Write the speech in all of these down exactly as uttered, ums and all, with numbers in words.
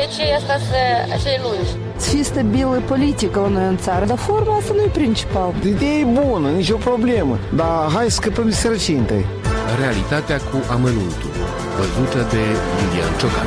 aceea asta să lungi. Să fie stabilă politică la noi în țară, dar forma asta nu e principal. Ideea e bună, nicio problemă, dar hai să scăpăm de sărăcie întâi. Realitatea cu amănuntul, văzută de Iulian Ciocan.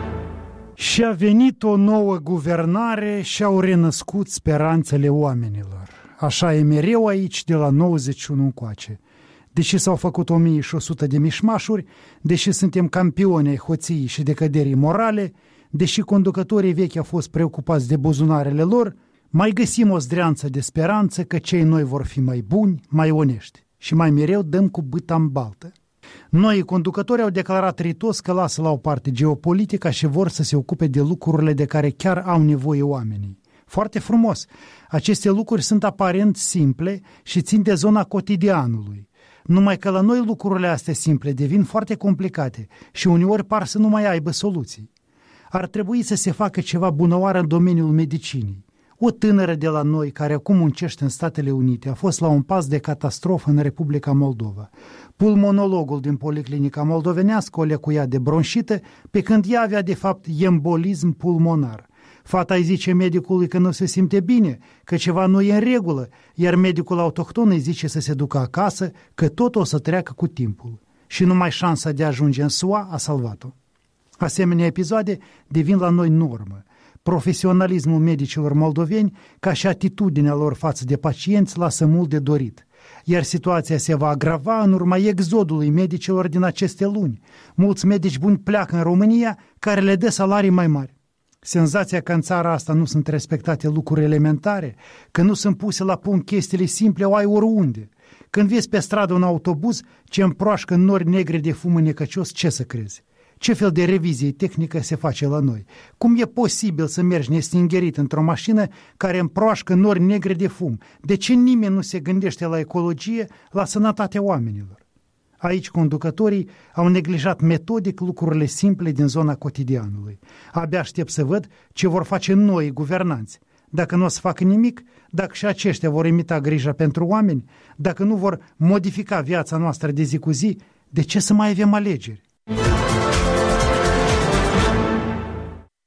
Și a venit o nouă guvernare și au renăscut speranțele oamenilor. Așa e mereu aici de la nouăzeci și unu încoace. Deși s-au făcut o mie și o sută de mișmașuri, deși suntem campioni ai hoției și decăderii morale, deși conducătorii vechi au fost preocupați de buzunarele lor, mai găsim o zdreanță de speranță că cei noi vor fi mai buni, mai onești și mai mereu dăm cu bâta în baltă. Noi conducători au declarat ritos că lasă la o parte geopolitica și vor să se ocupe de lucrurile de care chiar au nevoie oamenii. Foarte frumos! Aceste lucruri sunt aparent simple și țin de zona cotidianului. Numai că la noi lucrurile astea simple devin foarte complicate și uneori par să nu mai aibă soluții. Ar trebui să se facă ceva bunăoară în domeniul medicinii. O tânără de la noi, care acum muncește în Statele Unite, a fost la un pas de catastrofă în Republica Moldova. Pulmonologul din Policlinica moldovenească o lecuia de bronșită, pe când ea avea de fapt embolism pulmonar. Fata îi zice medicului că nu se simte bine, că ceva nu e în regulă, iar medicul autohton îi zice să se ducă acasă, că tot o să treacă cu timpul. Și numai șansa de a ajunge în S U A a salvat-o. Asemenea episoade devin la noi normă. Profesionalismul medicilor moldoveni, ca și atitudinea lor față de pacienți, lasă mult de dorit. Iar situația se va agrava în urma exodului medicilor din aceste luni. Mulți medici buni pleacă în România, care le dă salarii mai mari. Senzația că în țara asta nu sunt respectate lucruri elementare, că nu sunt puse la punct chestiile simple, o ai oriunde. Când vezi pe stradă un autobuz ce împroașcă nori negre de fum necăcios, ce să crezi? Ce fel de revizie tehnică se face la noi? Cum e posibil să mergi nestingerit într-o mașină care împroașcă nori negre de fum? De ce nimeni nu se gândește la ecologie, la sănătatea oamenilor? Aici conducătorii au neglijat metodic lucrurile simple din zona cotidianului. Abia aștept să văd ce vor face noi guvernanți. Dacă nu o să facă nimic, dacă și aceștia vor imita grija pentru oameni, dacă nu vor modifica viața noastră de zi cu zi, de ce să mai avem alegeri?